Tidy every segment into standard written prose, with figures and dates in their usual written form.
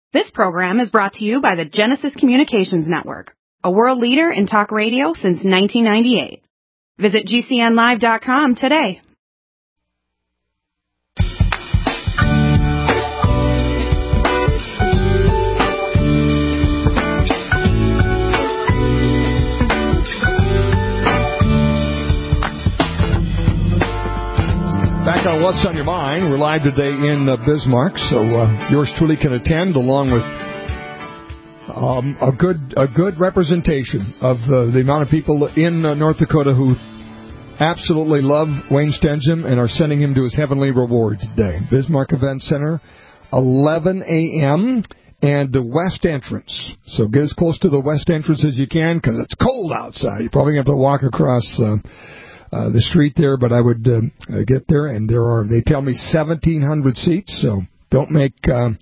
This program is brought to you by the Genesis Communications Network, a world leader in talk radio since 1998. Visit GCNlive.com today. Back on What's on Your Mind, we're live today in Bismarck, so yours truly can attend along with a good representation of the amount of people in North Dakota who absolutely love Wayne Stensham and are sending him to his heavenly reward today. Bismarck Event Center, 11 a.m. and the west entrance. So get as close to the west entrance as you can because it's cold outside. You probably have to walk across the street there, but I would get there, and they tell me 1,700 seats, so don't make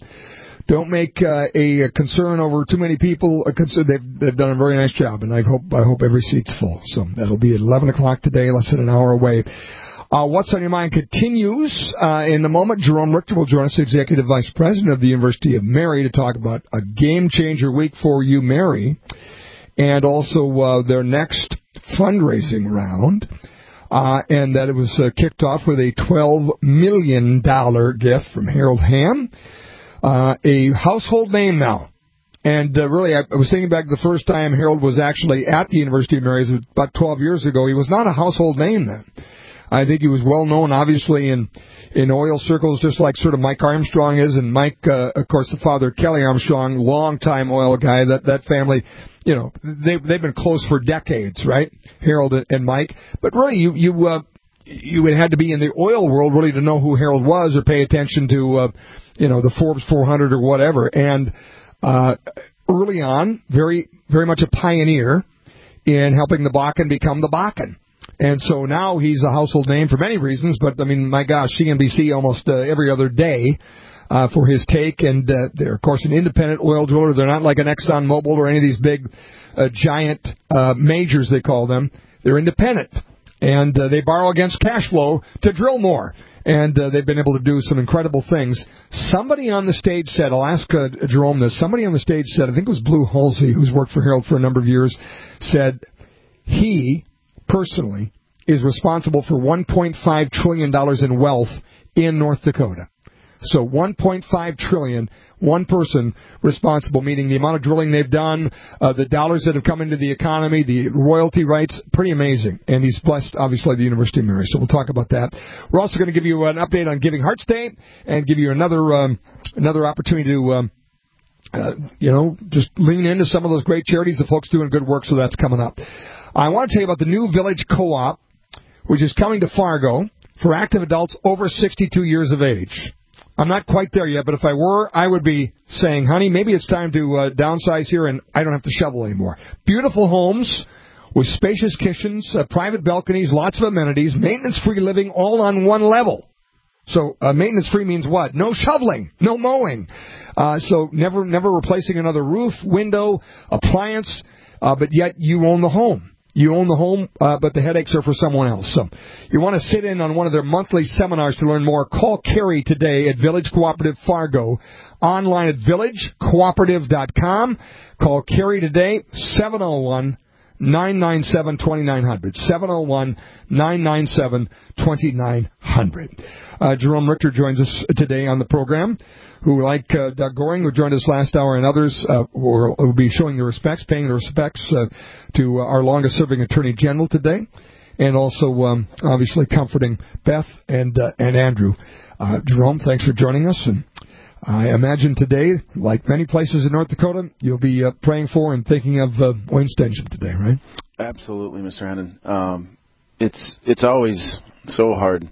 a concern over too many people. They've done a very nice job, and I hope every seat's full. So that'll be at 11 o'clock today, less than an hour away. What's on Your Mind continues in a moment. Jerome Richter will join us, Executive Vice President of the University of Mary, to talk about a game-changer week for UMary, and also their next fundraising round. And that it was kicked off with a $12 million gift from Harold Hamm, a household name now. And really, I was thinking back the first time Harold was actually at the University of Mary, it was about 12 years ago. He was not a household name then. I think he was well known, obviously, in oil circles, just like sort of Mike Armstrong is. And Mike, of course, the father, Kelly Armstrong, longtime oil guy. That family, you know, they've been close for decades, right? Harold and Mike. But really, you would had to be in the oil world really to know who Harold was or pay attention to, the Forbes 400 or whatever. And early on, very, very much a pioneer in helping the Bakken become the Bakken. And so now he's a household name for many reasons, but, I mean, my gosh, CNBC almost every other day for his take. And they're, of course, an independent oil driller. They're not like an ExxonMobil or any of these big giant majors, they call them. They're independent. And they borrow against cash flow to drill more. And they've been able to do some incredible things. Somebody on the stage said, I'll ask Jerome this, somebody on the stage said, I think it was Blue Halsey, who's worked for Harold for a number of years, said he personally is responsible for $1.5 trillion in wealth in North Dakota. So $1.5 trillion, one person responsible, meaning the amount of drilling they've done, the dollars that have come into the economy, the royalty rights, pretty amazing. And he's blessed, obviously, the University of Mary. So we'll talk about that. We're also going to give you an update on Giving Hearts Day and give you another opportunity to just lean into some of those great charities. The folks doing good work, so that's coming up. I want to tell you about the new Village Co-op, which is coming to Fargo for active adults over 62 years of age. I'm not quite there yet, but if I were, I would be saying, honey, maybe it's time to downsize here and I don't have to shovel anymore. Beautiful homes with spacious kitchens, private balconies, lots of amenities, maintenance-free living, all on one level. So maintenance-free means what? No shoveling, no mowing. So never replacing another roof, window, appliance, but yet you own the home. You own the home, but the headaches are for someone else. So you want to sit in on one of their monthly seminars to learn more. Call Carrie today at Village Cooperative Fargo. Online at villagecooperative.com. Call Carrie today, 701-997-2900. 701-997-2900. Jerome Richter joins us today on the program, who, like Doug Goring, who joined us last hour, and others, will be showing their respects, paying their respects to our longest-serving Attorney General today, and also, obviously, comforting Beth and Andrew. Jerome, thanks for joining us, and I imagine today, like many places in North Dakota, you'll be praying for and thinking of Wayne Stensham today, right? Absolutely, Mr. Hannon. It's always so hard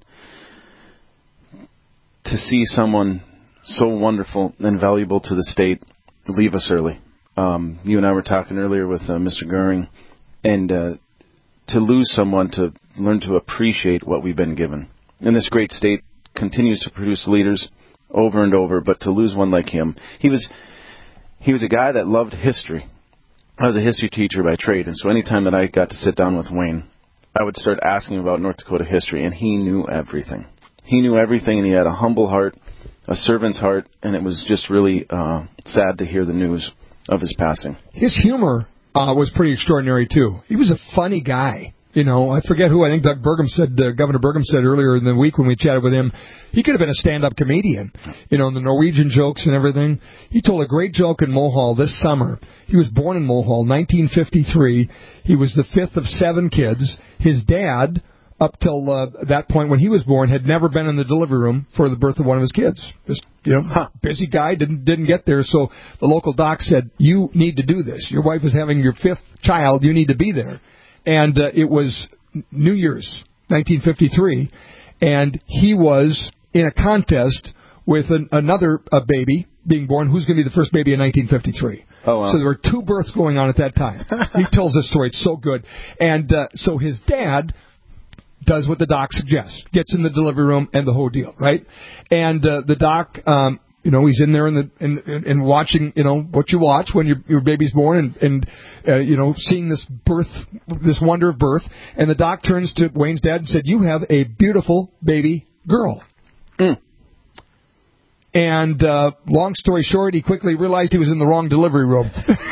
to see someone so wonderful and valuable to the state leave us early. You and I were talking earlier with Mr. Goring, and to lose someone, to learn to appreciate what we've been given. And this great state continues to produce leaders over and over, but to lose one like him, he was a guy that loved history. I was a history teacher by trade, and so anytime that I got to sit down with Wayne, I would start asking about North Dakota history, and he knew everything. He knew everything, and he had a humble heart, a servant's heart, and it was just really sad to hear the news of his passing. His humor was pretty extraordinary, too. He was a funny guy. You know, I forget who. I think Governor Burgum said earlier in the week when we chatted with him, he could have been a stand-up comedian. You know, the Norwegian jokes and everything. He told a great joke in Mohall this summer. He was born in Mohall, 1953. He was the fifth of 7 kids. His dad, up till that point when he was born, had never been in the delivery room for the birth of one of his kids. Just, busy guy, didn't get there. So the local doc said, "You need to do this. Your wife is having your 5th child. You need to be there." And it was New Year's, 1953, and he was in a contest with another baby being born. Who's going to be the first baby in 1953? Oh, wow. So there were 2 births going on at that time. He tells this story. It's so good. And so his dad does what the doc suggests, gets in the delivery room and the whole deal, right? And the doc... he's in there and watching, what you watch when your baby's born and seeing this birth, this wonder of birth. And the doc turns to Wayne's dad and said, "You have a beautiful baby girl." Mm. And long story short, he quickly realized he was in the wrong delivery room.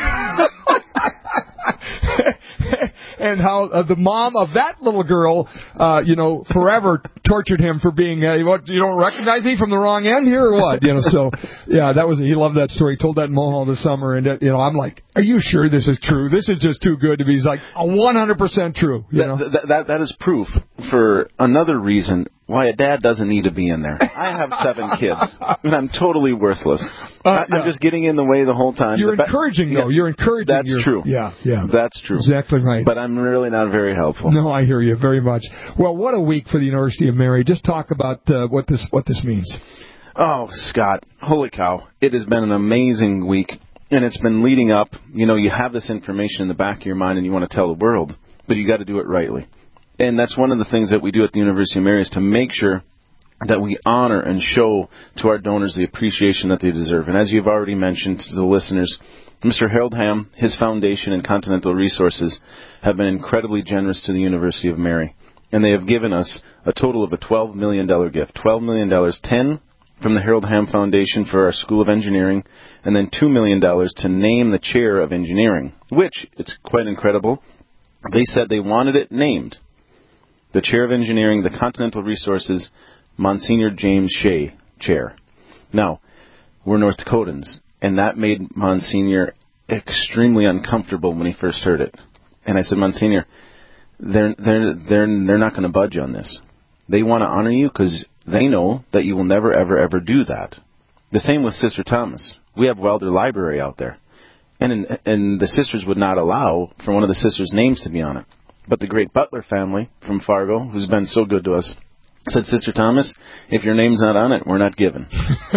And how the mom of that little girl, forever tortured him for being, what, you don't recognize me from the wrong end here or what? So, yeah, he loved that story. He told that in Mohall this summer, and, I'm like, are you sure this is true? This is just too good to be. He's like, 100% true. That is proof for another reason why a dad doesn't need to be in there. I have 7 kids, and I'm totally worthless. I'm just getting in the way the whole time. You're encouraging, though. You're encouraging. That's true. Yeah. That's true. Exactly right. But I'm really not very helpful. No, I hear you very much. Well, what a week for the University of Mary. Just talk about what this means. Oh, Scott, holy cow. It has been an amazing week, and it's been leading up. You have this information in the back of your mind, and you want to tell the world, but you got to do it rightly. And that's one of the things that we do at the University of Mary is to make sure that we honor and show to our donors the appreciation that they deserve. And as you've already mentioned to the listeners, Mr. Harold Ham, his foundation, and Continental Resources have been incredibly generous to the University of Mary. And they have given us a total of a $12 million gift. $12 million, 10 from the Harold Ham Foundation for our School of Engineering, and then $2 million to name the chair of engineering, which, it's quite incredible, they said they wanted it named. The chair of engineering, the Continental Resources, Monsignor James Shea, chair. Now, we're North Dakotans, and that made Monsignor extremely uncomfortable when he first heard it. And I said, Monsignor, they're not going to budge on this. They want to honor you because they know that you will never, ever, ever do that. The same with Sister Thomas. We have Wilder Library out there. And the sisters would not allow for one of the sisters' names to be on it. But the great Butler family from Fargo, who's been so good to us, said, Sister Thomas, if your name's not on it, we're not giving.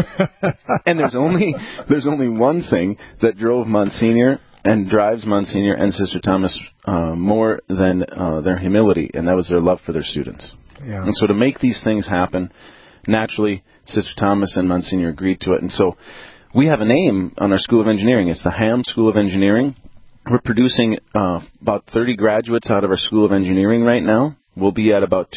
And there's only one thing that drove Monsignor and drives Monsignor and Sister Thomas more than their humility, and that was their love for their students. Yeah. And so to make these things happen, naturally, Sister Thomas and Monsignor agreed to it. And so we have a name on our School of Engineering. It's the Ham School of Engineering. We're producing about 30 graduates out of our School of Engineering right now. We'll be at about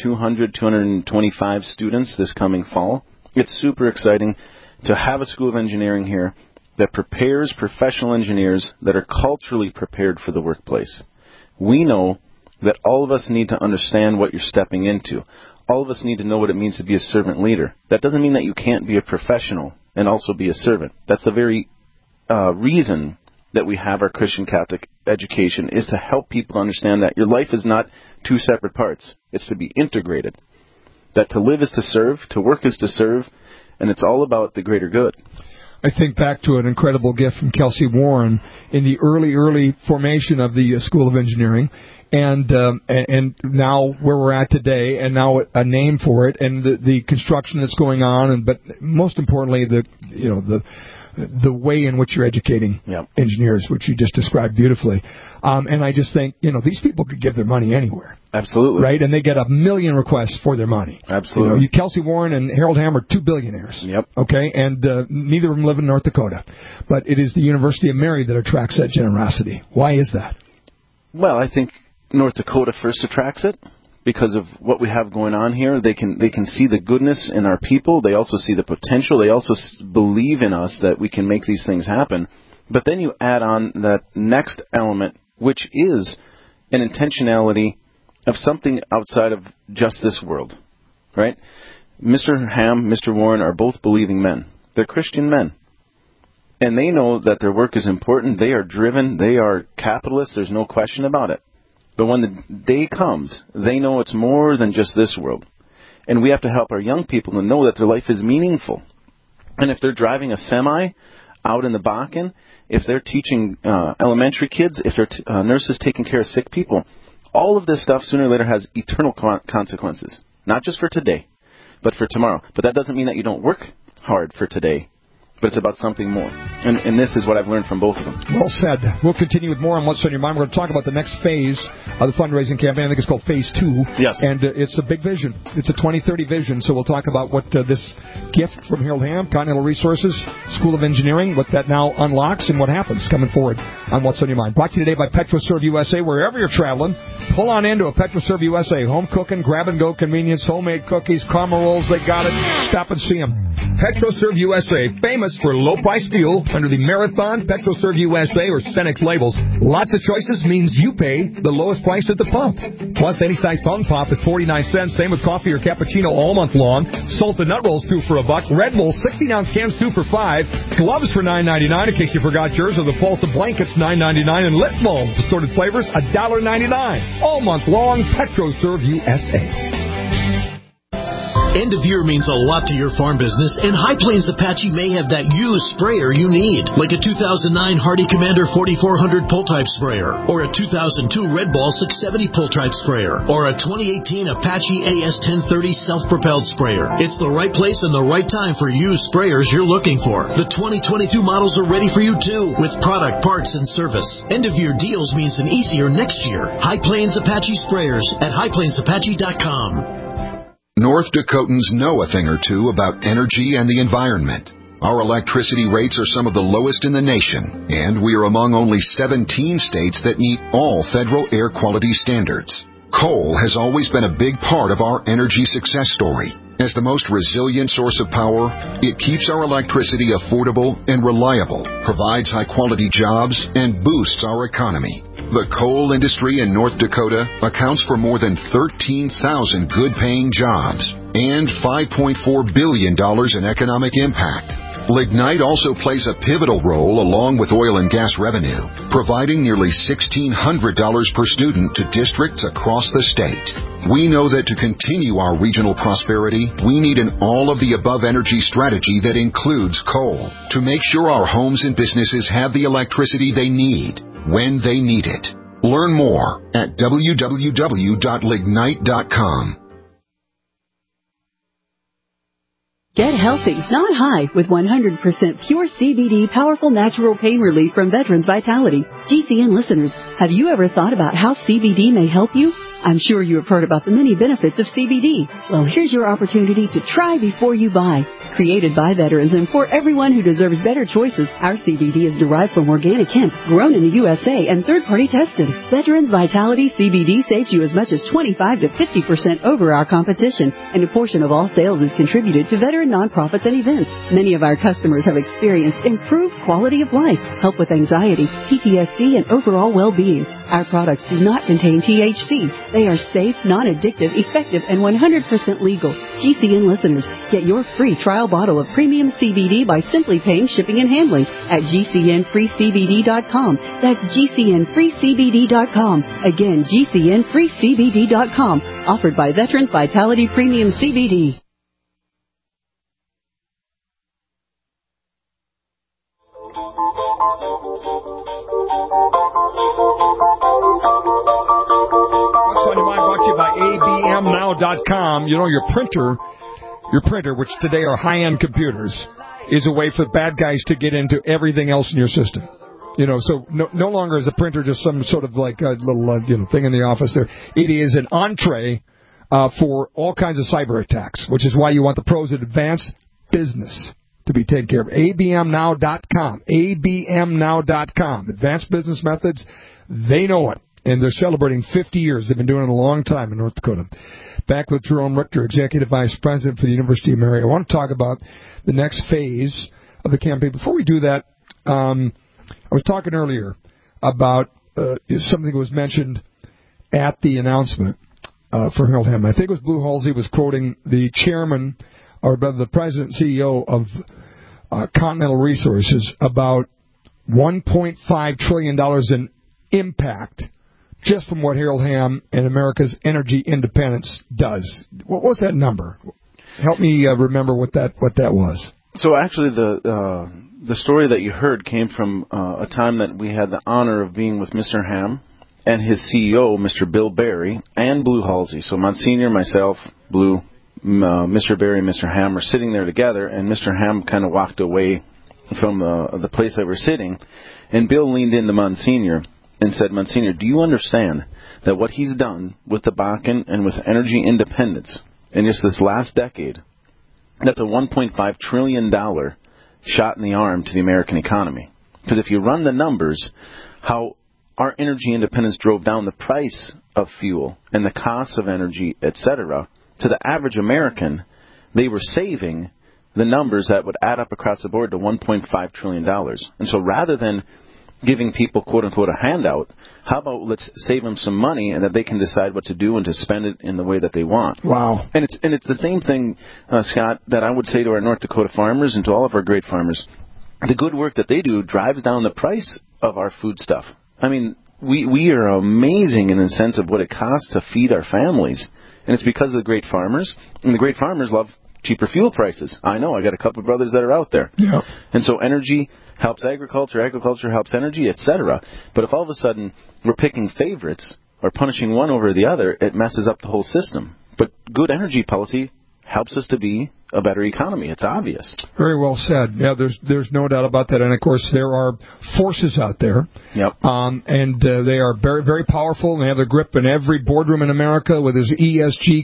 225 students this coming fall. It's super exciting to have a School of Engineering here that prepares professional engineers that are culturally prepared for the workplace. We know that all of us need to understand what you're stepping into. All of us need to know what it means to be a servant leader. That doesn't mean that you can't be a professional and also be a servant. That's the very reason that we have our Christian Catholic education, is to help people understand that your life is not 2 separate parts. It's to be integrated. That to live is to serve, to work is to serve, and it's all about the greater good. I think back to an incredible gift from Kelsey Warren in the early formation of the School of Engineering, and now where we're at today, and now a name for it, and the construction that's going on, but most importantly, the way in which you're educating engineers, which you just described beautifully. And I just think, these people could give their money anywhere. Absolutely. Right? And they get 1 million requests for their money. Absolutely. Kelsey Warren and Harold Ham are 2 billionaires. Yep. Okay? And neither of them live in North Dakota. But it is the University of Mary that attracts that generosity. Why is that? Well, I think North Dakota first attracts it, because of what we have going on here. They can see the goodness in our people. They also see the potential. They also believe in us that we can make these things happen. But then you add on that next element, which is an intentionality of something outside of just this world, right? Mr. Ham, Mr. Warren are both believing men. They're Christian men. And they know that their work is important. They are driven. They are capitalists. There's no question about it. But when the day comes, they know it's more than just this world. And we have to help our young people to know that their life is meaningful. And if they're driving a semi out in the Bakken, if they're teaching elementary kids, if they're nurses taking care of sick people, all of this stuff sooner or later has eternal consequences. Not just for today, but for tomorrow. But that doesn't mean that you don't work hard for today. But it's about something more. And this is what I've learned from both of them. Well said. We'll continue with more on What's on Your Mind. We're going to talk about the next phase of the fundraising campaign. I think it's called Phase 2. Yes. And it's a big vision. It's a 2030 vision. So we'll talk about what this gift from Harold Ham, Continental Resources, School of Engineering, what that now unlocks and what happens coming forward on What's on Your Mind. Brought to you today by PetroServe USA. Wherever you're traveling, pull on into a PetroServe USA. Home cooking, grab-and-go convenience, homemade cookies, caramel rolls, they got it. Stop and see them. PetroServe USA, famous for low-price fuel under the Marathon, PetroServe USA, or Cenex labels. Lots of choices means you pay the lowest price at the pump. Plus, any size fountain pop is 49 cents. Same with coffee or cappuccino all month long. Salted nut rolls, 2 for $1. Red Bull, 16-ounce cans, 2 for $5. Gloves for $9.99 in case you forgot yours, or the Pulsa blankets, $9.99. And lip balm, assorted flavors, $1.99. All month long, PetroServe USA. End of year means a lot to your farm business, and High Plains Apache may have that used sprayer you need, like a 2009 Hardy Commander 4400 pull-type sprayer, or a 2002 Red Ball 670 pull-type sprayer, or a 2018 Apache AS1030 self-propelled sprayer. It's the right place and the right time for used sprayers you're looking for. The 2022 models are ready for you too, with product, parts, and service. End of year deals means an easier next year. High Plains Apache sprayers at highplainsapache.com. North Dakotans know a thing or two about energy and the environment. Our electricity rates are some of the lowest in the nation, and we are among only 17 states that meet all federal air quality standards. Coal has always been a big part of our energy success story. As the most resilient source of power, it keeps our electricity affordable and reliable, provides high-quality jobs, and boosts our economy. The coal industry in North Dakota accounts for more than 13,000 good-paying jobs and $5.4 billion in economic impact. Lignite also plays a pivotal role along with oil and gas revenue, providing nearly $1,600 per student to districts across the state. We know that to continue our regional prosperity, we need an all-of-the-above energy strategy that includes coal to make sure our homes and businesses have the electricity they need when they need it. Learn more at www.lignite.com. Get healthy, not high, with 100% pure CBD powerful natural pain relief from Veterans Vitality. GCN listeners, have you ever thought about how CBD may help you? I'm sure you have heard about the many benefits of CBD. Well, here's your opportunity to try before you buy. Created by veterans and for everyone who deserves better choices, our CBD is derived from organic hemp, grown in the USA, and third-party tested. Veterans Vitality CBD saves you as much as 25 to 50% over our competition, and a portion of all sales is contributed to veteran nonprofits and events. Many of our customers have experienced improved quality of life, help with anxiety, PTSD, and overall well-being. Our products do not contain THC. They are safe, non-addictive, effective, and 100% legal. GCN listeners, get your free trial bottle of premium CBD by simply paying shipping and handling at GCNFreeCBD.com. That's GCNFreeCBD.com. Again, GCNFreeCBD.com. Offered by Veterans Vitality Premium CBD. What's on Your Mind brought to you by ABMNow.com. You know, your printer, which today are high-end computers, is a way for bad guys to get into everything else in your system. You know, so no longer is a printer just some sort of like a little thing in the office there. It is an entree for all kinds of cyber attacks, which is why you want the pros at Advanced Business to be taken care of. ABMNow.com. ABMNow.com. Advanced Business Methods, they know it. and they're celebrating 50 years. They've been doing it a long time in North Dakota. Back with Jerome Richter, Executive Vice President for the University of Mary. I want to talk about the next phase of the campaign. Before we do that, I was talking earlier about something that was mentioned at the announcement for Harold Hamm. I think it was Blue Halsey was quoting the chairman, or the president and CEO of Continental Resources about $1.5 trillion in impact just from what Harold Hamm and America's energy independence does. What was that number? Help me remember what that was. So actually, the story that you heard came from a time that we had the honor of being with Mr. Hamm and his CEO, Mr. Bill Barry, and Blue Halsey. So Monsignor, myself, Blue, Mr. Barry, and Mr. Hamm are sitting there together, and Mr. Hamm kind of walked away from the place that we're sitting, and Bill leaned into Monsignor and said, Monsignor, do you understand that what he's done with the Bakken and with energy independence in just this last decade, that's a $1.5 trillion shot in the arm to the American economy? Because if you run the numbers, how our energy independence drove down the price of fuel and the costs of energy, etc., to the average American, they were saving the numbers that would add up across the board to $1.5 trillion. And so rather than giving people, quote-unquote, a handout, how about let's save them some money and that they can decide what to do and to spend it in the way that they want. Wow. And it's the same thing, Scott, that I would say to our North Dakota farmers and to all of our great farmers. The good work that they do drives down the price of our food stuff. I mean, we are amazing in the sense of what it costs to feed our families. And it's because of the great farmers. And the great farmers love cheaper fuel prices. I know. I got a couple of brothers that are out there. Yeah. And so energy helps agriculture helps energy, etc. But if all of a sudden we're picking favorites or punishing one over the other, it messes up the whole system. But good energy policy helps us to be a better economy. It's obvious. Very well said. Yeah, there's no doubt about that. And of course, there are forces out there. Yep. And they are very, very powerful. And they have their grip in every boardroom in America with his ESG,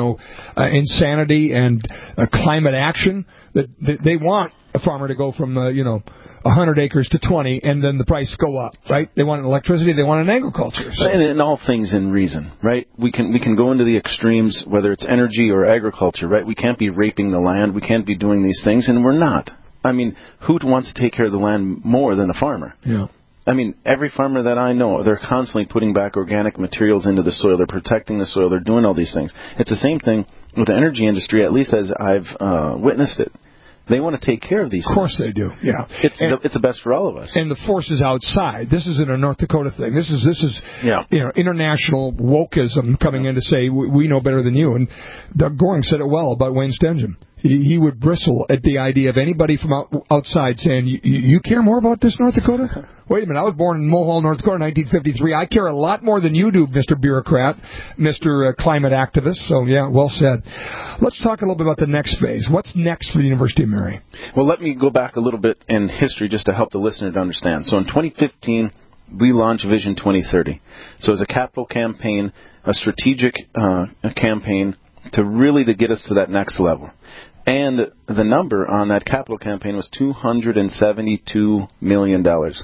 insanity and climate action. That they want a farmer to go from 100 acres to 20, and then the price go up, right? They want electricity, they want an agriculture. So. And in all things in reason, right? We can go into the extremes, whether it's energy or agriculture, right? We can't be raping the land, we can't be doing these things, and we're not. I mean, who wants to take care of the land more than the farmer? Yeah. I mean, every farmer that I know, they're constantly putting back organic materials into the soil. They're protecting the soil. They're doing all these things. It's the same thing with the energy industry, at least as I've witnessed it. They want to take care of these things. Of course they do, yeah. It's the best for all of us. And the forces outside. This isn't a North Dakota thing. This is international wokeism coming in to say, we know better than you. And Doug Goring said it well about Wayne Stengen. He would bristle at the idea of anybody from outside saying, you care more about this, North Dakota? Wait a minute, I was born in Mulhall, North Dakota in 1953. I care a lot more than you do, Mr. Bureaucrat, Mr. Climate Activist. So, yeah, well said. Let's talk a little bit about the next phase. What's next for the University of Mary? Well, let me go back a little bit in history just to help the listener to understand. So in 2015, we launched Vision 2030. So it's a capital campaign, a strategic campaign to get us to that next level. And the number on that capital campaign was $272 million.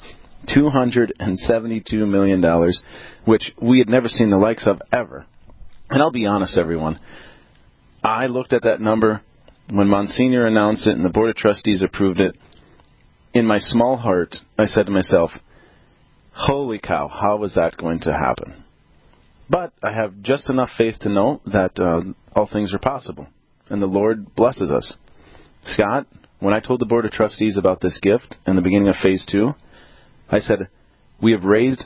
$272 million, which we had never seen the likes of ever. And I'll be honest, everyone. I looked at that number when Monsignor announced it and the Board of Trustees approved it. In my small heart, I said to myself, holy cow, how is that going to happen? But I have just enough faith to know that all things are possible. And the Lord blesses us. Scott, when I told the Board of Trustees about this gift in the beginning of Phase 2, I said, we have raised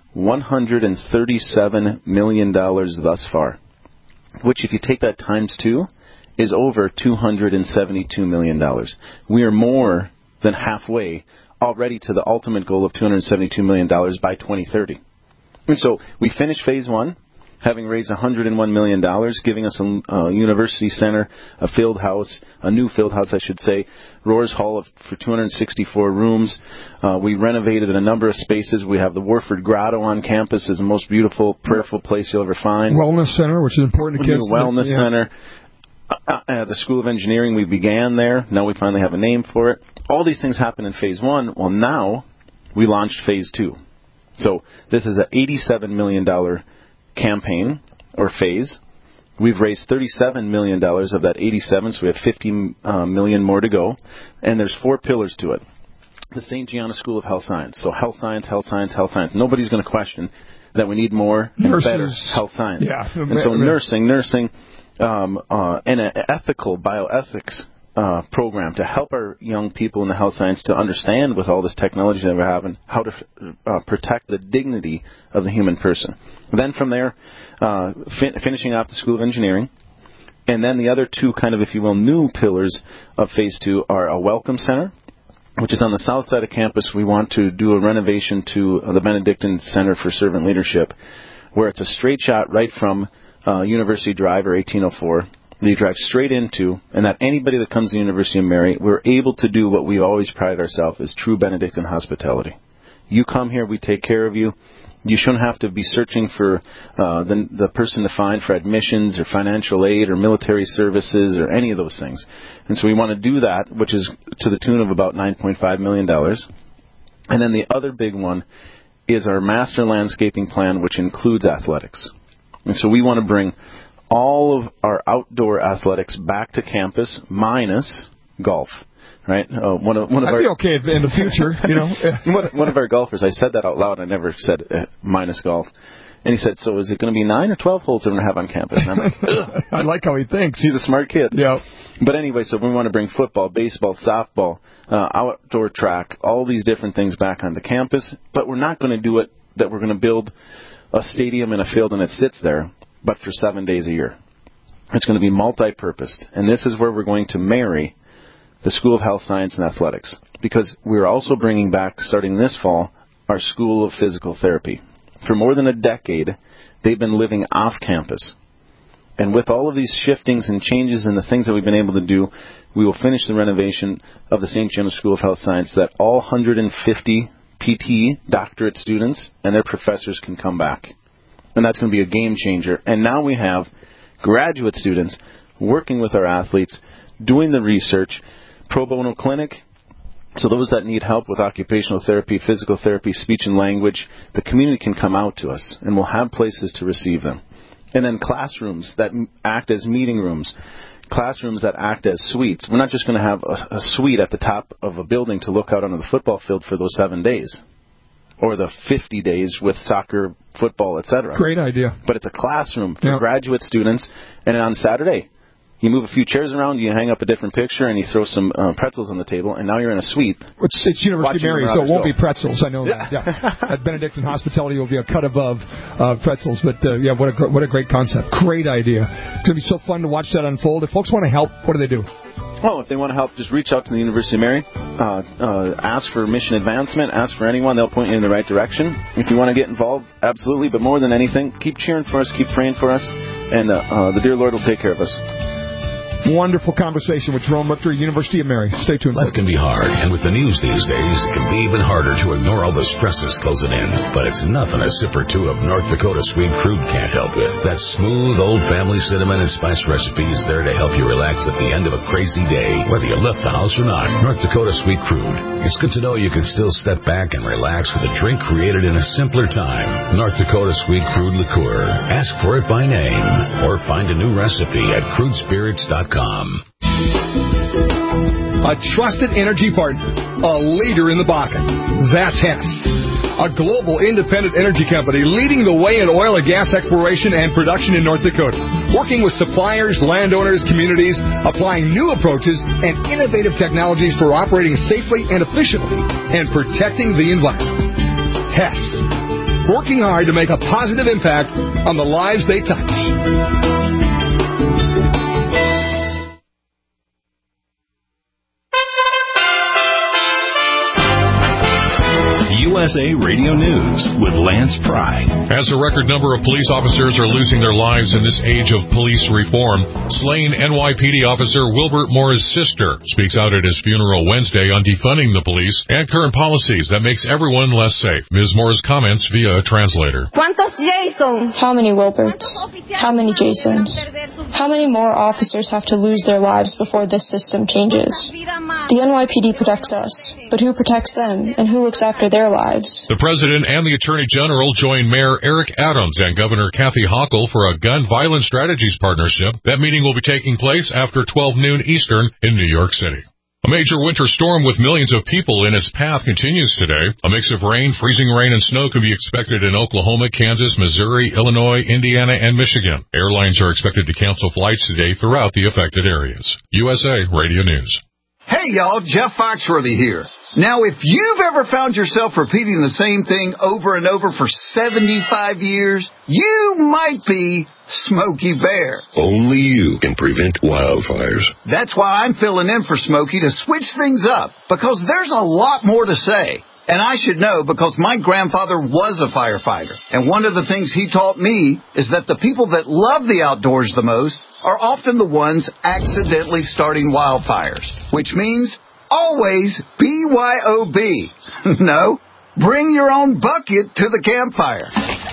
$137 million thus far, which if you take that times 2, is over $272 million. We are more than halfway already to the ultimate goal of $272 million by 2030. And so we finished Phase 1. Having raised $101 million, giving us a university center, a field house, a new field house, I should say, Roars Hall for 264 rooms. We renovated a number of spaces. We have the Warford Grotto on campus. It's the most beautiful, prayerful place you'll ever find. Wellness center, which is important to kids. New wellness center. The School of Engineering, we began there. Now we finally have a name for it. All these things happened in Phase 1. Well, now we launched Phase 2. So this is an $87 million campaign or phase. We've raised $37 million of that 87, so we have $50 million more to go. And there's 4 pillars to it. The St. Gianna School of Health Science. So health science, health science, health science. Nobody's going to question that we need more and better health science. Yeah. And so nursing, and an ethical bioethics program to help our young people in the health science to understand with all this technology that we're having how to protect the dignity of the human person. Then from there, finishing off the School of Engineering. And then the other 2 kind of, if you will, new pillars of Phase 2 are a Welcome Center, which is on the south side of campus. We want to do a renovation to the Benedictine Center for Servant Leadership, where it's a straight shot right from University Drive or 1804 that you drive straight into, and that anybody that comes to the University of Mary, we're able to do what we always pride ourselves as true Benedictine hospitality. You come here, we take care of you. You shouldn't have to be searching for the person to find for admissions or financial aid or military services or any of those things. And so we want to do that, which is to the tune of about $9.5 million. And then the other big one is our master landscaping plan, which includes athletics. And so we want to bring all of our outdoor athletics back to campus minus golf. Right? I'd be okay in the future, you know. One of our golfers, I said that out loud. I never said minus golf. And he said, so is it going to be 9 or 12 holes they're going to have on campus? And I'm like, ugh. I like how he thinks. He's a smart kid. Yeah. But anyway, so we want to bring football, baseball, softball, outdoor track, all these different things back onto campus. But we're not going to do it that we're going to build a stadium and a field and it sits there, but for 7 days a year. It's going to be multi-purposed. And this is where we're going to marry the School of Health Science and Athletics, because we're also bringing back, starting this fall, our School of Physical Therapy. For more than a decade, they've been living off campus. And with all of these shiftings and changes and the things that we've been able to do, we will finish the renovation of the St. Gianna School of Health Science that all 150 PT doctorate students and their professors can come back. And that's going to be a game changer. And now we have graduate students working with our athletes, doing the research, pro bono clinic, so those that need help with occupational therapy, physical therapy, speech and language, the community can come out to us, and we'll have places to receive them. And then classrooms that act as meeting rooms, classrooms that act as suites. We're not just going to have a suite at the top of a building to look out onto the football field for those 7 days, or the 50 days with soccer, football, etc. Great idea. But it's a classroom for graduate students, and on Saturday, you move a few chairs around, you hang up a different picture, and you throw some pretzels on the table, and now you're in a suite. It's University of Mary, so it won't be pretzels. I know that. Yeah. At Benedictine Hospitality, will be a cut above pretzels. But, what a great concept. Great idea. It's going to be so fun to watch that unfold. If folks want to help, what do they do? Oh, if they want to help, just reach out to the University of Mary. Ask for mission advancement. Ask for anyone. They'll point you in the right direction. If you want to get involved, absolutely. But more than anything, keep cheering for us. Keep praying for us. And the dear Lord will take care of us. Wonderful conversation with Jerome Richter, University of Mary. Stay tuned. Life can be hard, and with the news these days, it can be even harder to ignore all the stresses closing in. But it's nothing a sip or two of North Dakota Sweet Crude can't help with. That smooth, old family cinnamon and spice recipe is there to help you relax at the end of a crazy day, whether you left the house or not. North Dakota Sweet Crude. It's good to know you can still step back and relax with a drink created in a simpler time. North Dakota Sweet Crude Liqueur. Ask for it by name, or find a new recipe at crudespirits.com. A trusted energy partner, a leader in the Bakken. That's Hess, a global independent energy company leading the way in oil and gas exploration and production in North Dakota, working with suppliers, landowners, communities, applying new approaches and innovative technologies for operating safely and efficiently and protecting the environment. Hess, working hard to make a positive impact on the lives they touch. USA Radio News with Lance Pry. As a record number of police officers are losing their lives in this age of police reform, slain NYPD officer Wilbert Moore's sister speaks out at his funeral Wednesday on defunding the police and current policies that makes everyone less safe. Ms. Moore's comments via a translator. How many Wilberts? How many Jasons? How many more officers have to lose their lives before this system changes? The NYPD protects us, but who protects them and who looks after their lives? lives. The President and the Attorney General join Mayor Eric Adams and Governor Kathy Hochul for a gun violence strategies partnership. That meeting will be taking place after 12 noon Eastern in New York City. A major winter storm with millions of people in its path continues today. A mix of rain, freezing rain, and snow can be expected in Oklahoma, Kansas, Missouri, Illinois, Indiana, and Michigan. Airlines are expected to cancel flights today throughout the affected areas. USA Radio News. Hey, y'all, Jeff Foxworthy here. Now, if you've ever found yourself repeating the same thing over and over for 75 years, you might be Smokey Bear. Only you can prevent wildfires. That's why I'm filling in for Smokey to switch things up, because there's a lot more to say. And I should know because my grandfather was a firefighter. And one of the things he taught me is that the people that love the outdoors the most are often the ones accidentally starting wildfires, which means always BYOB. No, bring your own bucket to the campfire.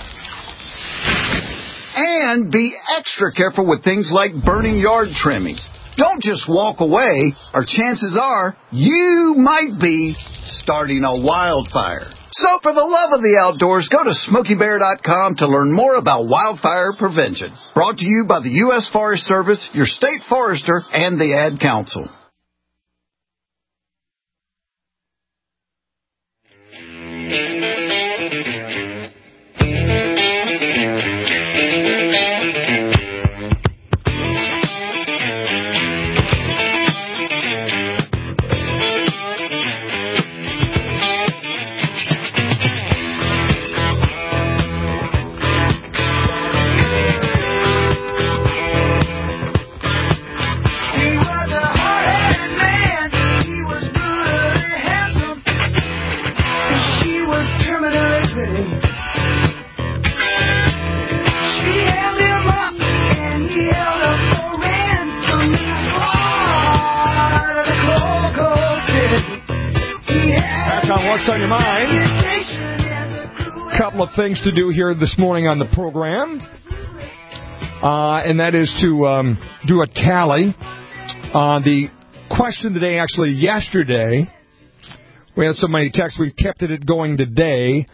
And be extra careful with things like burning yard trimmings. Don't just walk away, or chances are you might be starting a wildfire. So for the love of the outdoors, go to SmokeyBear.com to learn more about wildfire prevention. Brought to you by the U.S. Forest Service, your state forester, and the Ad Council. What's on your mind? Couple of things to do here this morning on the program, and that is to do a tally. The question today, actually yesterday, we had so many texts, we kept it going today.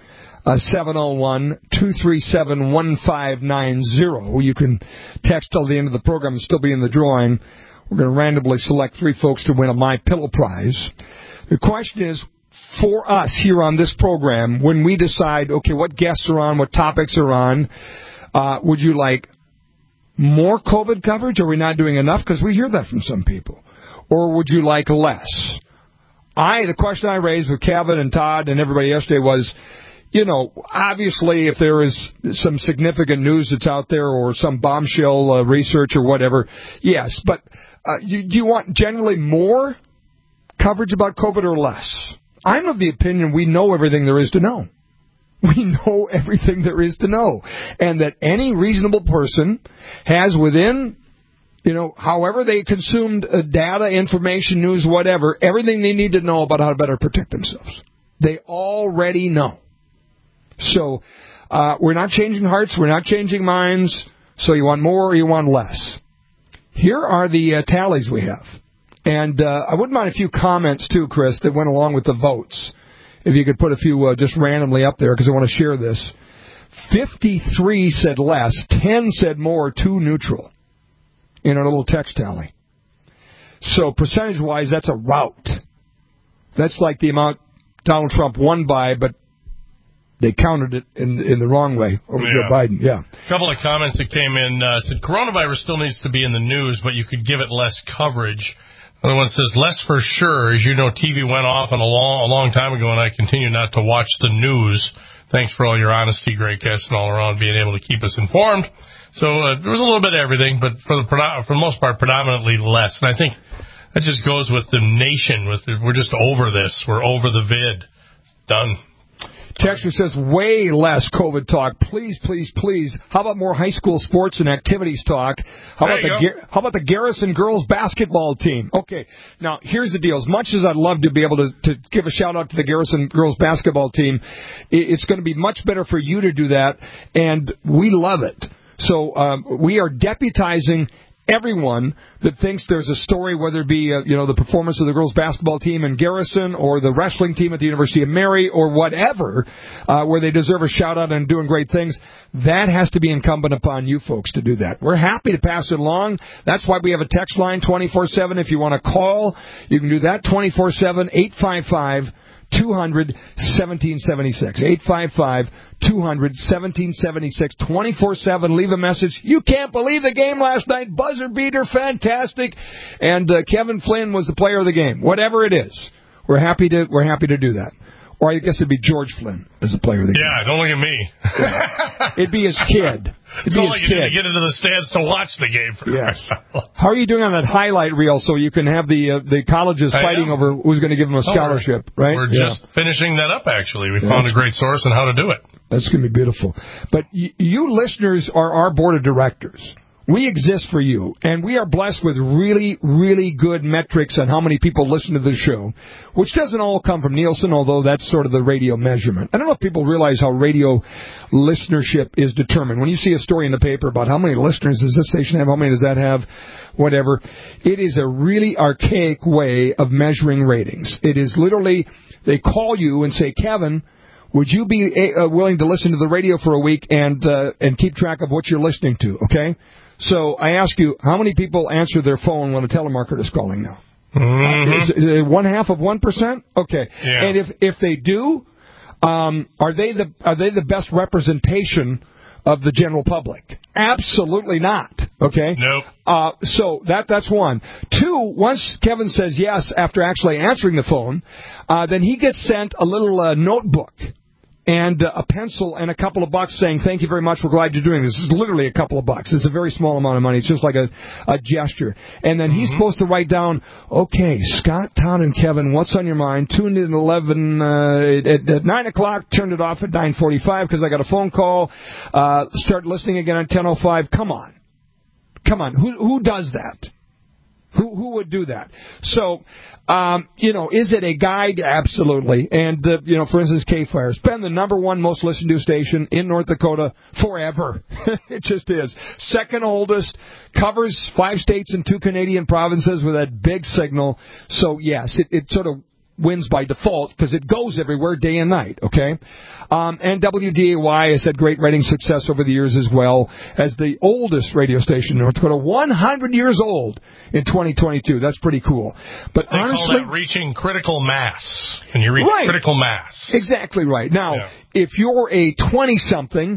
701-237-1590. You can text till the end of the program and still be in the drawing. We're going to randomly select 3 folks to win a My Pillow prize. The question is, for us here on this program, when we decide, okay, what guests are on, what topics are on, would you like more COVID coverage? Are we not doing enough? Because we hear that from some people. Or would you like less? The question I raised with Kevin and Todd and everybody yesterday was, obviously if there is some significant news that's out there or some bombshell research or whatever, yes. But do you want generally more coverage about COVID or less? I'm of the opinion we know everything there is to know. We know everything there is to know. And that any reasonable person has within, however they consumed data, information, news, whatever, everything they need to know about how to better protect themselves. They already know. So we're not changing hearts. We're not changing minds. So you want more or you want less? Here are the tallies we have. And I wouldn't mind a few comments, too, Chris, that went along with the votes. If you could put a few just randomly up there, because I want to share this. 53 said less, 10 said more, 2 neutral in our little text tally. So percentage-wise, that's a rout. That's like the amount Donald Trump won by, but they counted it in the wrong way over Joe Biden. Yeah. A couple of comments that came in said coronavirus still needs to be in the news, but you could give it less coverage. Another one says less for sure. As you know, TV went off a long time ago, and I continue not to watch the news. Thanks for all your honesty, great guests, and all around being able to keep us informed. So there was a little bit of everything, but for the most part, predominantly less. And I think that just goes with the nation. We're just over this. We're over the vid. Done. Texter says way less COVID talk. Please, please, please. How about more high school sports and activities talk? How about the Garrison girls basketball team? Okay, now here's the deal. As much as I'd love to be able to give a shout out to the Garrison girls basketball team, it's going to be much better for you to do that, and we love it. So we are deputizing everyone that thinks there's a story, whether it be the performance of the girls basketball team in Garrison or the wrestling team at the University of Mary or whatever, where they deserve a shout out and doing great things, that has to be incumbent upon you folks to do that. We're happy to pass it along. That's why we have a text line 24/7. If you want to call, you can do that 24/7 855-200-1776. 855-200-1776. 24/7. Leave a message. You can't believe the game last night. Buzzer beater, fantastic. And Kevin Flynn was the player of the game. Whatever it is, we're happy to do that. Or I guess it'd be George Flynn as the player of the game. Yeah, don't look at me. It'd be his kid. It's all like you need to get into the stands to watch the game. Yes. How are you doing on that highlight reel so you can have the colleges fighting over who's going to give them a scholarship, right? We're just finishing that up, actually. We found a great source on how to do it. That's going to be beautiful. But you listeners are our board of directors. We exist for you, and we are blessed with really, really good metrics on how many people listen to the show, which doesn't all come from Nielsen, although that's sort of the radio measurement. I don't know if people realize how radio listenership is determined. When you see a story in the paper about how many listeners does this station have, how many does that have, whatever, it is a really archaic way of measuring ratings. It is literally, they call you and say, Kevin, would you be willing to listen to the radio for a week and keep track of what you're listening to, okay? So I ask you, how many people answer their phone when a telemarketer is calling now? Is it 0.5%? Okay. Yeah. And if they do, are they the best representation of the general public? Absolutely not. Okay. Nope. So that's one. Two, once Kevin says yes after actually answering the phone, then he gets sent a little notebook and a pencil and a couple of bucks saying, thank you very much, we're glad you're doing this. This is literally a couple of bucks. It's a very small amount of money. It's just like a gesture. And then he's supposed to write down, okay, Scott, Todd, and Kevin, what's on your mind? Tuned in at 9 o'clock, turned it off at 9:45 because I got a phone call. Start listening again at 10:05. Come on. Who does that? Who would do that? So, is it a guide? Absolutely. And, for instance, K-Fire. It's been the number one most listened to station in North Dakota forever. It just is. Second oldest, covers 5 states and 2 Canadian provinces with that big signal. So, yes, it sort of wins by default because it goes everywhere day and night, okay? And WDAY has had great rating success over the years as well as the oldest radio station in North Dakota, 100 years old in 2022. That's pretty cool. But they honestly, call that reaching critical mass, and you reach critical mass. Exactly right. Now, if you're a 20-something,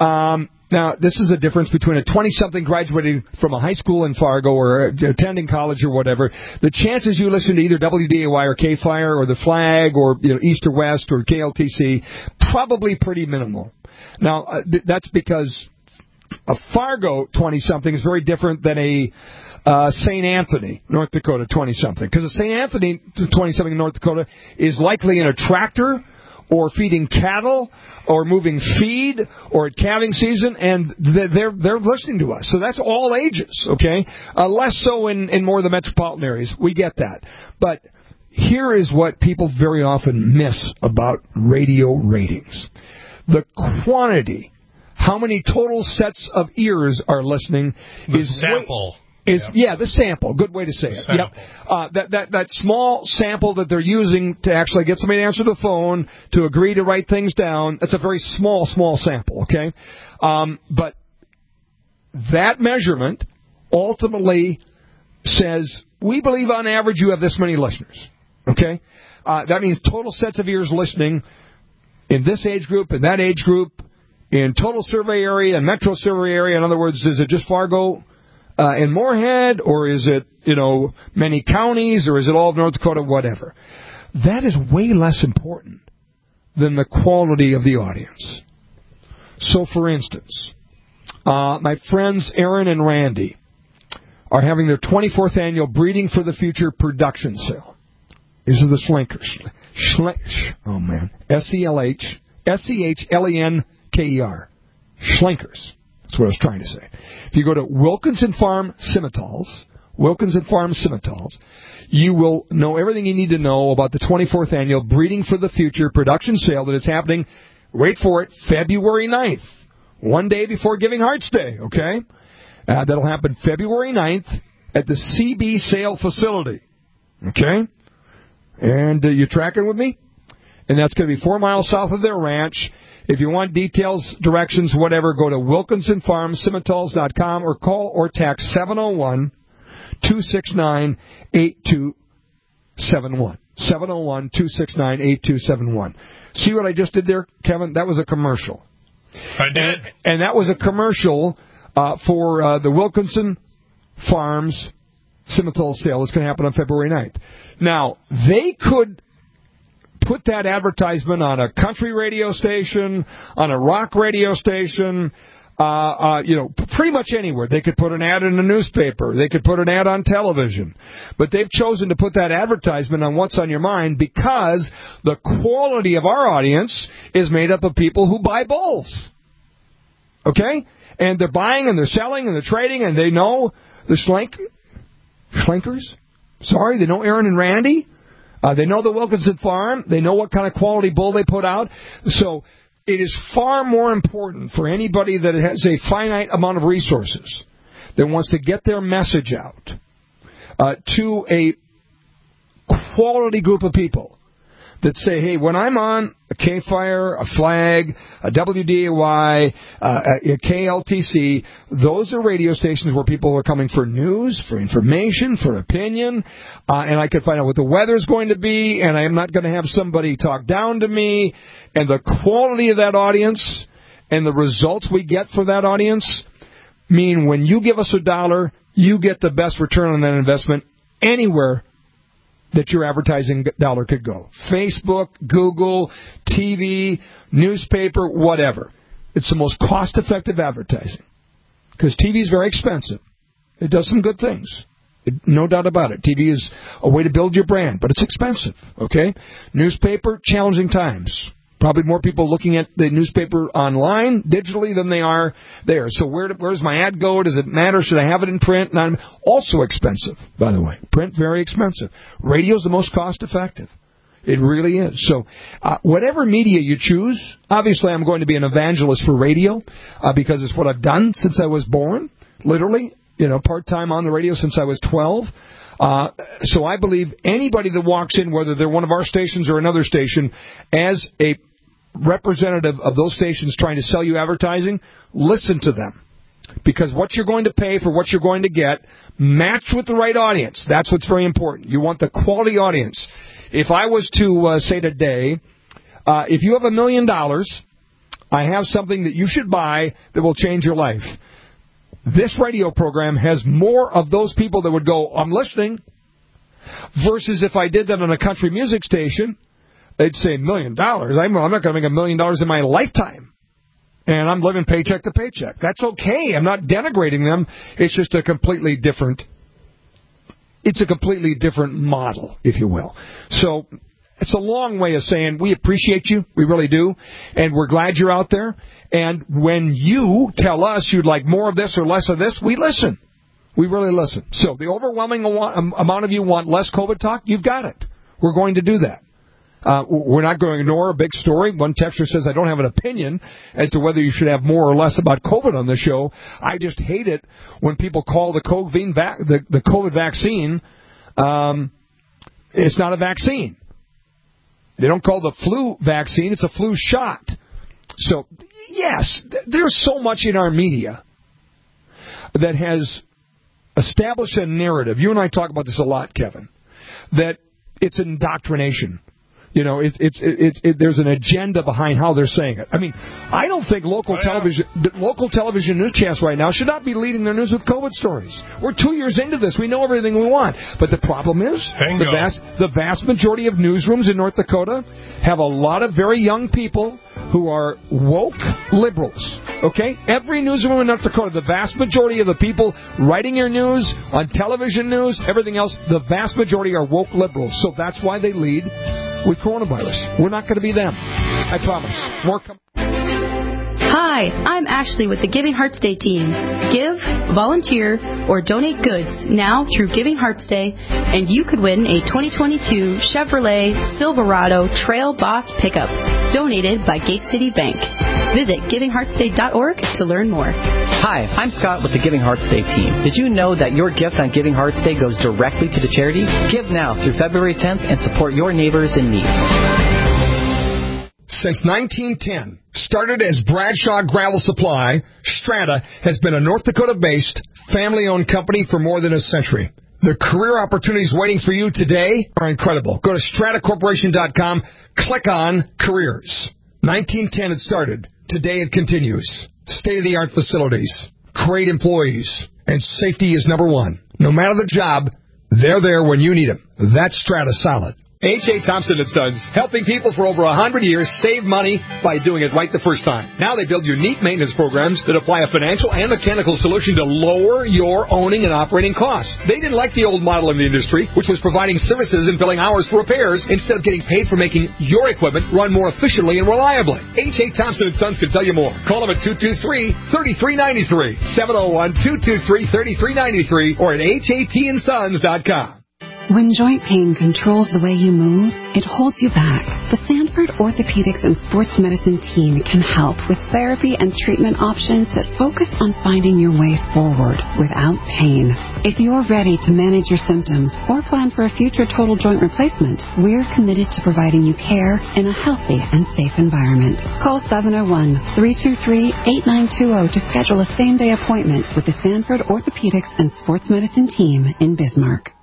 now, this is a difference between a 20-something graduating from a high school in Fargo or attending college or whatever. The chances you listen to either WDAY or K-Fire or The Flag or East or West or KLTC, probably pretty minimal. Now, that's because a Fargo 20-something is very different than a St. Anthony, North Dakota 20-something. Because a St. Anthony 20-something in North Dakota is likely in a tractor or feeding cattle, or moving feed, or at calving season, and they're listening to us. So that's all ages, okay? Less so in more of the metropolitan areas. We get that. But here is what people very often miss about radio ratings. The quantity, how many total sets of ears are listening, is sample. The sample. Good way to say it. Yep. That small sample that they're using to actually get somebody to answer the phone, to agree to write things down, that's a very small sample, okay? But that measurement ultimately says, we believe on average you have this many listeners, okay? That means total sets of ears listening in this age group, in that age group, in total survey area, and metro survey area. In other words, is it just Fargo in Moorhead, or is it, many counties, or is it all of North Dakota, whatever? That is way less important than the quality of the audience. So, for instance, my friends Aaron and Randy are having their 24th annual Breeding for the Future production sale. These are the Schlenkers. SCHLENKER. Schlenkers. That's what I was trying to say. If you go to Wilkinson Farm Scimitals, you will know everything you need to know about the 24th annual Breeding for the Future production sale that is happening, wait for it, February 9th, one day before Giving Hearts Day, okay? That'll happen February 9th at the CB Sale facility. Okay? And you tracking with me? And that's going to be 4 miles south of their ranch. If you want details, directions, whatever, go to WilkinsonFarmsSimmentals.com or call or text 701-269-8271. 701-269-8271. See what I just did there, Kevin? That was a commercial. I did. And that was a commercial for the Wilkinson Farms Simmental sale. It's going to happen on February 9th. Now, they could put that advertisement on a country radio station, on a rock radio station, pretty much anywhere. They could put an ad in a newspaper. They could put an ad on television. But they've chosen to put that advertisement on What's on Your Mind because the quality of our audience is made up of people who buy bulls. Okay? And they're buying and they're selling and they're trading and they know the Schlenkers. Sorry, they know Aaron and Randy. They know the Wilkinson Farm. They know what kind of quality bull they put out. So it is far more important for anybody that has a finite amount of resources that wants to get their message out to a quality group of people that say, hey, when I'm on a K-Fire, a Flag, a WDAY, a KLTC, those are radio stations where people are coming for news, for information, for opinion, and I can find out what the weather's going to be, and I am not going to have somebody talk down to me, and the quality of that audience and the results we get for that audience mean when you give us $1, you get the best return on that investment anywhere that your advertising dollar could go. Facebook, Google, TV, newspaper, whatever. It's the most cost-effective advertising. Because TV is very expensive. It does some good things. No doubt about it. TV is a way to build your brand, but it's expensive. Okay? Newspaper, challenging times. Probably more people looking at the newspaper online, digitally, than they are there. So where does my ad go? Does it matter? Should I have it in print? Also expensive, by the way. Print, very expensive. Radio is the most cost-effective. It really is. So whatever media you choose, obviously I'm going to be an evangelist for radio because it's what I've done since I was born, literally, part-time on the radio since I was 12. So I believe anybody that walks in, whether they're one of our stations or another station, as a representative of those stations trying to sell you advertising, listen to them. Because what you're going to pay for what you're going to get, match with the right audience. That's what's very important. You want the quality audience. If I was to say today, if you have $1 million, I have something that you should buy that will change your life. This radio program has more of those people that would go, I'm listening, versus if I did that on a country music station, they'd say $1 million. I'm not going to make $1 million in my lifetime. And I'm living paycheck to paycheck. That's okay. I'm not denigrating them. It's just a completely different model, if you will. So it's a long way of saying we appreciate you. We really do. And we're glad you're out there. And when you tell us you'd like more of this or less of this, we listen. We really listen. So the overwhelming amount of you want less COVID talk, you've got it. We're going to do that. We're not going to ignore a big story. One texter says, I don't have an opinion as to whether you should have more or less about COVID on the show. I just hate it when people call the COVID vaccine, it's not a vaccine. They don't call the flu vaccine, it's a flu shot. So, yes, there's so much in our media that has established a narrative. You and I talk about this a lot, Kevin, that it's indoctrination. There's an agenda behind how they're saying it. I mean, I don't think local television newscasts right now should not be leading their news with COVID stories. We're 2 years into this. We know everything we want. But the problem is the vast majority of newsrooms in North Dakota have a lot of very young people who are woke liberals. Okay? Every newsroom in North Dakota, the vast majority of the people writing your news, on television news, everything else, the vast majority are woke liberals. So that's why they lead with coronavirus. We're not going to be them. I promise. More coming. Hi, I'm Ashley with the Giving Hearts Day team. Give, volunteer, or donate goods now through Giving Hearts Day, and you could win a 2022 Chevrolet Silverado Trail Boss pickup, donated by Gate City Bank. Visit givingheartsday.org to learn more. Hi, I'm Scott with the Giving Hearts Day team. Did you know that your gift on Giving Hearts Day goes directly to the charity? Give now through February 10th and support your neighbors in need. Since 1910, started as Bradshaw Gravel Supply, Strata has been a North Dakota-based, family-owned company for more than a century. The career opportunities waiting for you today are incredible. Go to stratacorporation.com, click on Careers. 1910 it started. Today it continues. State-of-the-art facilities, great employees, and safety is number one. No matter the job, they're there when you need them. That's Strata Solid. H.A. Thompson & Sons, helping people for over 100 years save money by doing it right the first time. Now they build unique maintenance programs that apply a financial and mechanical solution to lower your owning and operating costs. They didn't like the old model in the industry, which was providing services and billing hours for repairs instead of getting paid for making your equipment run more efficiently and reliably. H.A. Thompson & Sons can tell you more. Call them at 223-3393, 701-223-3393, or at hatsons.com. When joint pain controls the way you move, it holds you back. The Sanford Orthopedics and Sports Medicine team can help with therapy and treatment options that focus on finding your way forward without pain. If you're ready to manage your symptoms or plan for a future total joint replacement, we're committed to providing you care in a healthy and safe environment. Call 701-323-8920 to schedule a same-day appointment with the Sanford Orthopedics and Sports Medicine team in Bismarck.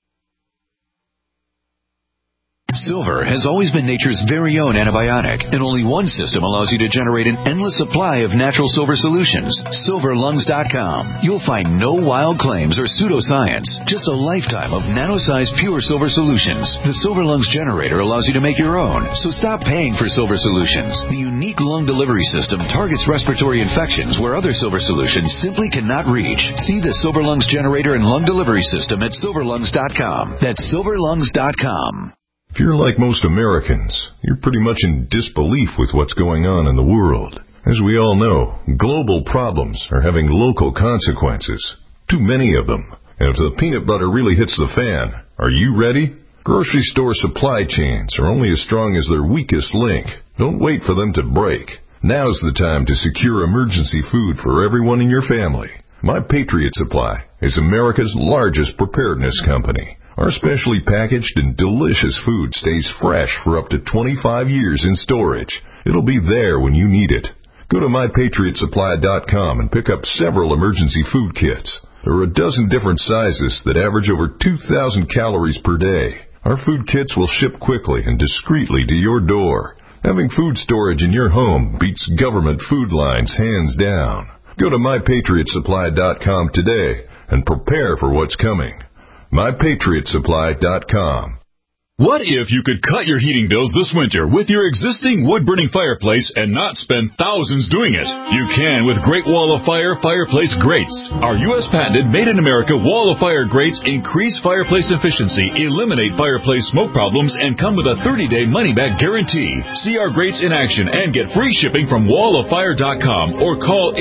Silver has always been nature's very own antibiotic, and only one system allows you to generate an endless supply of natural silver solutions. SilverLungs.com. You'll find no wild claims or pseudoscience, just a lifetime of nano-sized pure silver solutions. The Silver Lungs generator allows you to make your own, so stop paying for silver solutions. The unique lung delivery system targets respiratory infections where other silver solutions simply cannot reach. See the Silver Lungs generator and lung delivery system at SilverLungs.com. That's SilverLungs.com. If you're like most Americans, you're pretty much in disbelief with what's going on in the world. As we all know, global problems are having local consequences. Too many of them. And if the peanut butter really hits the fan, are you ready? Grocery store supply chains are only as strong as their weakest link. Don't wait for them to break. Now's the time to secure emergency food for everyone in your family. My Patriot Supply is America's largest preparedness company. Our specially packaged and delicious food stays fresh for up to 25 years in storage. It'll be there when you need it. Go to MyPatriotSupply.com and pick up several emergency food kits. There are a dozen different sizes that average over 2,000 calories per day. Our food kits will ship quickly and discreetly to your door. Having food storage in your home beats government food lines hands down. Go to MyPatriotSupply.com today and prepare for what's coming. MyPatriotSupply.com. What if you could cut your heating bills this winter with your existing wood-burning fireplace and not spend thousands doing it? You can with Great Wall of Fire fireplace grates. Our U.S. patented made-in-America Wall of Fire grates increase fireplace efficiency, eliminate fireplace smoke problems, and come with a 30-day money-back guarantee. See our grates in action and get free shipping from walloffire.com or call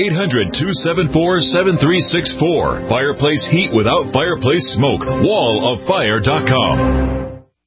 800-274-7364. Fireplace heat without fireplace smoke. walloffire.com.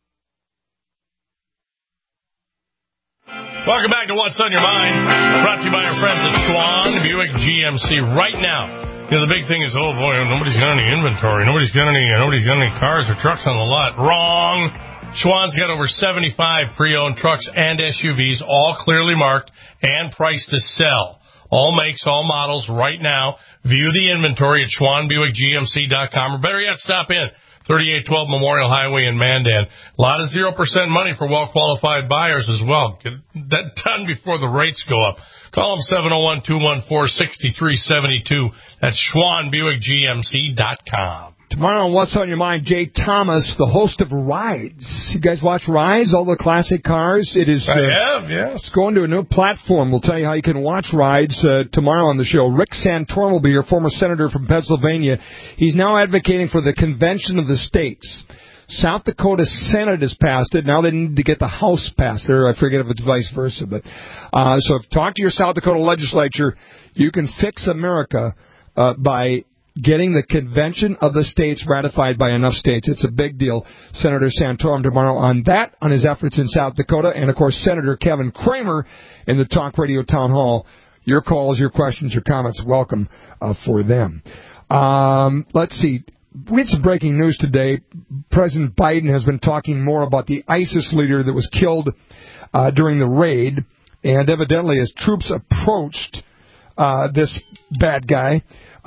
Welcome back to What's on Your Mind. Brought to you by our friends at Schwan Buick GMC. Right now, the big thing is, oh boy, nobody's got any inventory. Nobody's got any cars or trucks on the lot. Wrong. Schwan's got over 75 pre-owned trucks and SUVs, all clearly marked and priced to sell. All makes, all models right now. View the inventory at SchwanBuickGMC.com, or better yet, stop in. 3812 Memorial Highway in Mandan. A lot of 0% money for well-qualified buyers as well. Get that done before the rates go up. Call them 701-214-6372. That's SchwanBuickGMC.com. Tomorrow on What's on Your Mind, Jay Thomas, the host of Rides. You guys watch Rides, all the classic cars? It is. I have, yes. It's going to a new platform. We'll tell you how you can watch Rides tomorrow on the show. Rick Santorum will be here, former senator from Pennsylvania. He's now advocating for the Convention of the States. South Dakota Senate has passed it. Now they need to get the House passed there. I forget if it's vice versa. But so talk to your South Dakota legislature. You can fix America by getting the Convention of the States ratified by enough states. It's a big deal. Senator Santorum tomorrow on that, on his efforts in South Dakota, and, of course, Senator Kevin Cramer in the Talk Radio Town Hall. your calls, your questions, your comments, welcome for them. Let's see. We had some breaking news today. President Biden has been talking more about the ISIS leader that was killed during the raid, and evidently as troops approached this bad guy,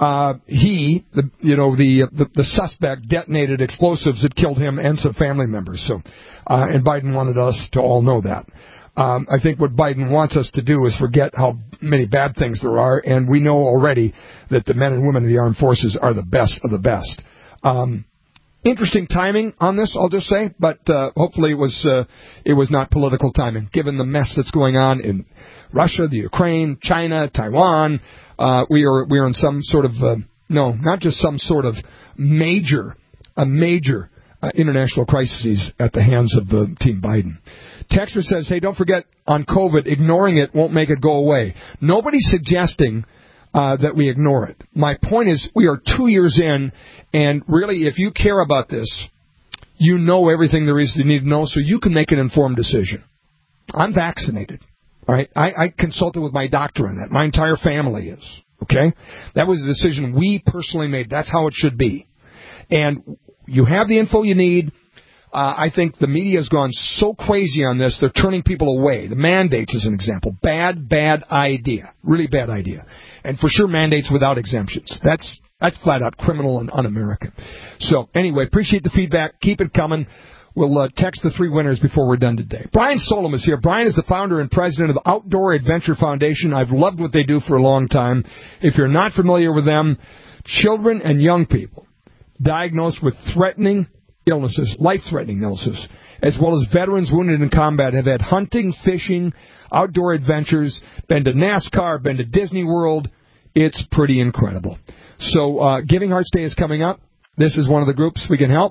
the suspect detonated explosives that killed him and some family members. So, and Biden wanted us to all know that. I think what Biden wants us to do is forget how many bad things there are, and we know already that the men and women of the armed forces are the best of the best. Interesting timing on this, I'll just say, but hopefully it was not political timing, given the mess that's going on in Russia, the Ukraine, China, Taiwan. We are in some sort of not just some sort of major international crises at the hands of Team Biden. Texter says, hey, don't forget on COVID, ignoring it won't make it go away. Nobody's suggesting that we ignore it. My point is we are 2 years in, and really if you care about this, you know everything there is you need to know so you can make an informed decision. I'm vaccinated. All right? I consulted with my doctor on that. My entire family is. Okay? That was a decision we personally made. That's how it should be. And you have the info you need. I think the media has gone so crazy on this, they're turning people away. The mandates is an example. Bad idea. Really bad idea. And for sure mandates without exemptions. That's flat out criminal and un-American. So anyway, appreciate the feedback. Keep it coming. We'll text the 3 winners before we're done today. Brian Solom is here. Brian is the founder and president of Outdoor Adventure Foundation. I've loved what they do for a long time. If you're not familiar with them, children and young people diagnosed with threatening illnesses, life-threatening illnesses, as well as veterans wounded in combat have had hunting, fishing, outdoor adventures, been to NASCAR, been to Disney World. It's pretty incredible. So Giving Hearts Day is coming up. This is one of the groups we can help.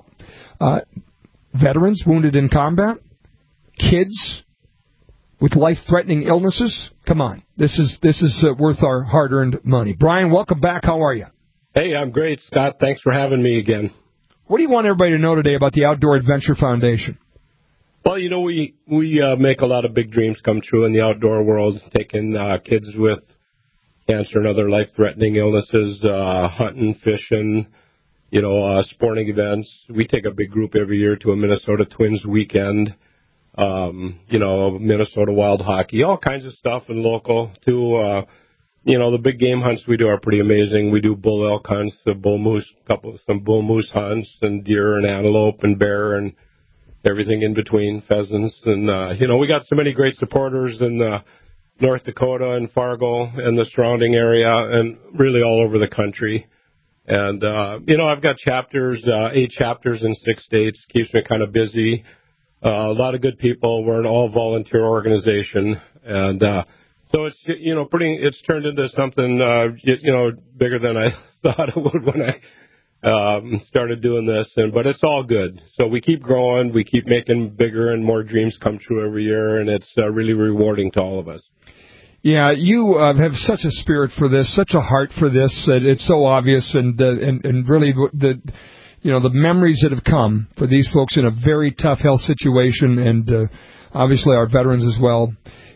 Veterans wounded in combat, kids with life-threatening illnesses. Come on, this is worth our hard-earned money. Brian, welcome back. How are you? Hey, I'm great, Scott. Thanks for having me again. What do you want everybody to know today about the Outdoor Adventure Foundation? Well, you know, we make a lot of big dreams come true in the outdoor world, taking kids with cancer and other life-threatening illnesses, hunting, fishing, sporting events. We take a big group every year to a Minnesota Twins weekend, Minnesota Wild Hockey, all kinds of stuff, and local too. The big game hunts we do are pretty amazing. We do bull elk hunts, some bull moose hunts, and deer and antelope and bear and everything in between, pheasants. And, we got so many great supporters in North Dakota and Fargo and the surrounding area and really all over the country. And, I've got 8 chapters in 6 states, keeps me kind of busy. A lot of good people. We're an all-volunteer organization. And, so it's, it's turned into something, bigger than I thought it would when I started doing this. But it's all good. So we keep growing. We keep making bigger and more dreams come true every year. And it's really rewarding to all of us. Yeah, you have such a spirit for this, such a heart for this. It's so obvious. And really the memories that have come for these folks in a very tough health situation, and obviously our veterans as well.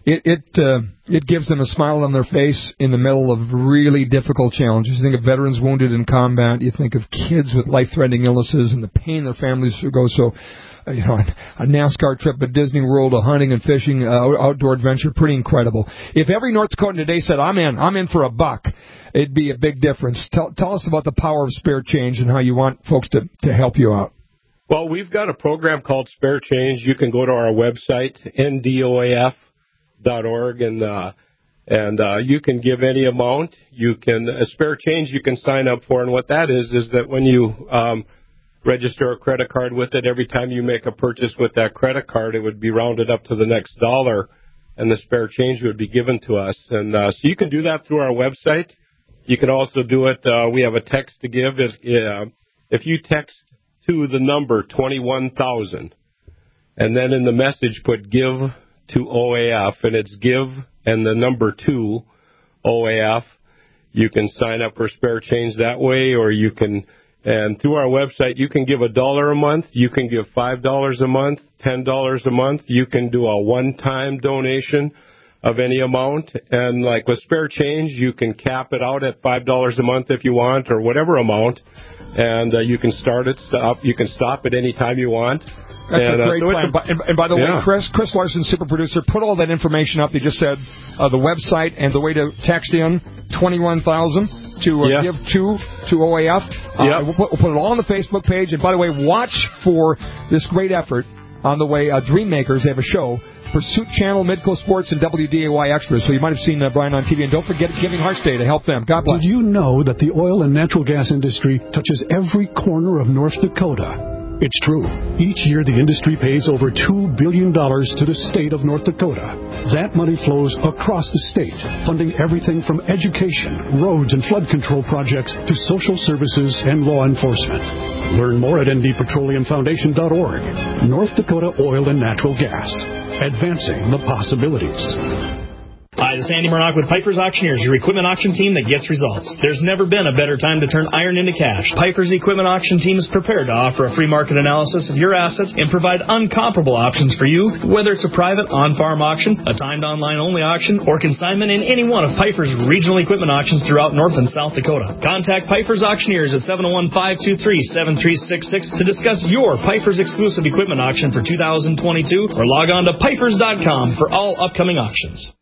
It gives them a smile on their face in the middle of really difficult challenges. You think of veterans wounded in combat. You think of kids with life-threatening illnesses and the pain their families go. So, a NASCAR trip at Disney World, a hunting and fishing, outdoor adventure, pretty incredible. If every North Dakotan today said, I'm in for a buck, it'd be a big difference. Tell us about the power of Spare Change and how you want folks to help you out. Well, we've got a program called Spare Change. You can go to our website, NDOAF.org, and you can give any amount. You can Spare Change you can sign up for, and what that is that when you register a credit card with it, every time you make a purchase with that credit card, it would be rounded up to the next dollar, and the spare change would be given to us. And so you can do that through our website. You can also do it. We have a text to give. If you text to the number 21,000, and then in the message put give to OAF, and it's give and the number 2 OAF. You can sign up for spare change that way, or you can, and through our website, you can give $1 a month, you can give $5 a month, $10 a month, you can do a one-time donation of any amount. And like with spare change, you can cap it out at $5 a month if you want, or whatever amount. And you can start it, stop. You can stop at any time you want. That's a great plan. And by the way, Chris Larson, super producer, put all that information up. You just said the website and the way to text in 21,000 to give to OAF. We'll put it all on the Facebook page. And by the way, watch for this great effort on the way. Dream Makers, they have a show. Pursuit Channel, Midco Sports, and WDAY Extras. So you might have seen Brian on TV. And don't forget Giving Hearts Day to help them. God bless. Did you know that the oil and natural gas industry touches every corner of North Dakota? It's true. Each year, the industry pays over $2 billion to the state of North Dakota. That money flows across the state, funding everything from education, roads, and flood control projects to social services and law enforcement. Learn more at ndpetroleumfoundation.org. North Dakota Oil and Natural Gas. Advancing the possibilities. Hi, this is Andy Murdoch with Piper's Auctioneers, your equipment auction team that gets results. There's never been a better time to turn iron into cash. Piper's equipment auction team is prepared to offer a free market analysis of your assets and provide uncomparable options for you, whether it's a private on-farm auction, a timed online-only auction, or consignment in any one of Piper's regional equipment auctions throughout North and South Dakota. Contact Piper's Auctioneers at 701-523-7366 to discuss your Piper's exclusive equipment auction for 2022, or log on to pipers.com for all upcoming auctions.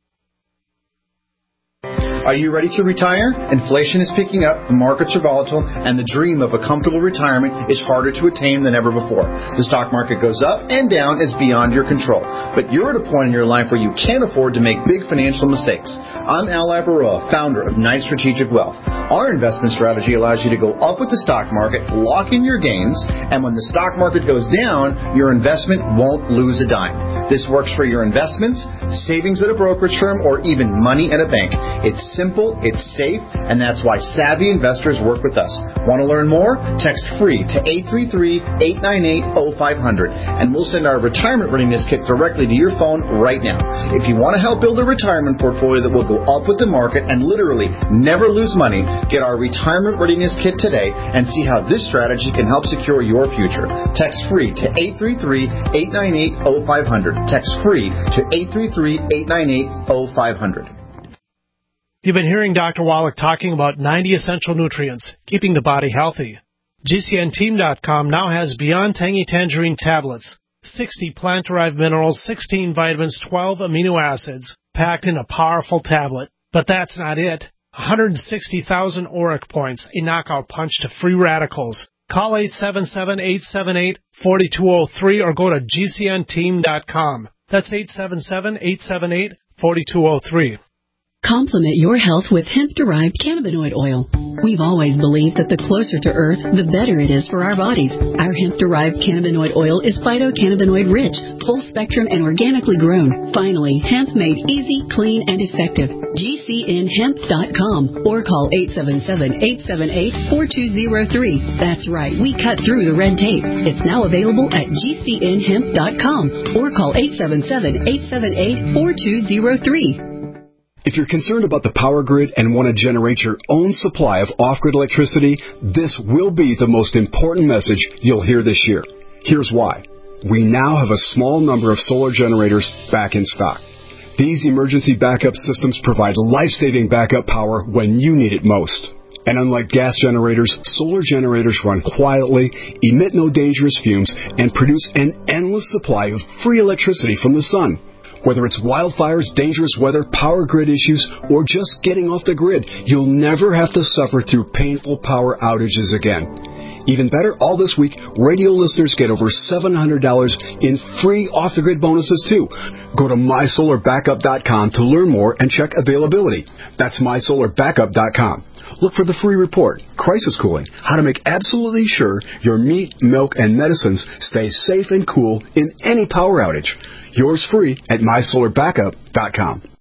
Are you ready to retire? Inflation is picking up, the markets are volatile, and the dream of a comfortable retirement is harder to attain than ever before. The stock market goes up and down is beyond your control. But you're at a point in your life where you can't afford to make big financial mistakes. I'm Al Labaroa, founder of Knight Strategic Wealth. Our investment strategy allows you to go up with the stock market, lock in your gains, and when the stock market goes down, your investment won't lose a dime. This works for your investments, savings at a brokerage firm, or even money at a bank. It's simple, it's safe, and that's why savvy investors work with us. Want to learn more? Text FREE to 833-898-0500, and we'll send our retirement readiness kit directly to your phone right now. If you want to help build a retirement portfolio that will go up with the market and literally never lose money, get our retirement readiness kit today and see how this strategy can help secure your future. Text FREE to 833-898-0500. Text FREE to 833-898-0500. You've been hearing Dr. Wallach talking about 90 essential nutrients, keeping the body healthy. GCNteam.com now has Beyond Tangy Tangerine tablets, 60 plant-derived minerals, 16 vitamins, 12 amino acids, packed in a powerful tablet. But that's not it. 160,000 ORAC points, a knockout punch to free radicals. Call 877-878-4203 or go to GCNteam.com. That's 877-878-4203. Complement your health with hemp-derived cannabinoid oil. We've always believed that the closer to Earth, the better it is for our bodies. Our hemp-derived cannabinoid oil is phytocannabinoid-rich, full-spectrum, and organically grown. Finally, hemp made easy, clean, and effective. GCNhemp.com or call 877-878-4203. That's right, we cut through the red tape. It's now available at GCNhemp.com or call 877-878-4203. If you're concerned about the power grid and want to generate your own supply of off-grid electricity, this will be the most important message you'll hear this year. Here's why. We now have a small number of solar generators back in stock. These emergency backup systems provide life-saving backup power when you need it most. And unlike gas generators, solar generators run quietly, emit no dangerous fumes, and produce an endless supply of free electricity from the sun. Whether it's wildfires, dangerous weather, power grid issues, or just getting off the grid, you'll never have to suffer through painful power outages again. Even better, all this week, radio listeners get over $700 in free off-the-grid bonuses, too. Go to MySolarBackup.com to learn more and check availability. That's MySolarBackup.com. Look for the free report, Crisis Cooling, how to make absolutely sure your meat, milk, and medicines stay safe and cool in any power outage. Yours free at MySolarBackup.com.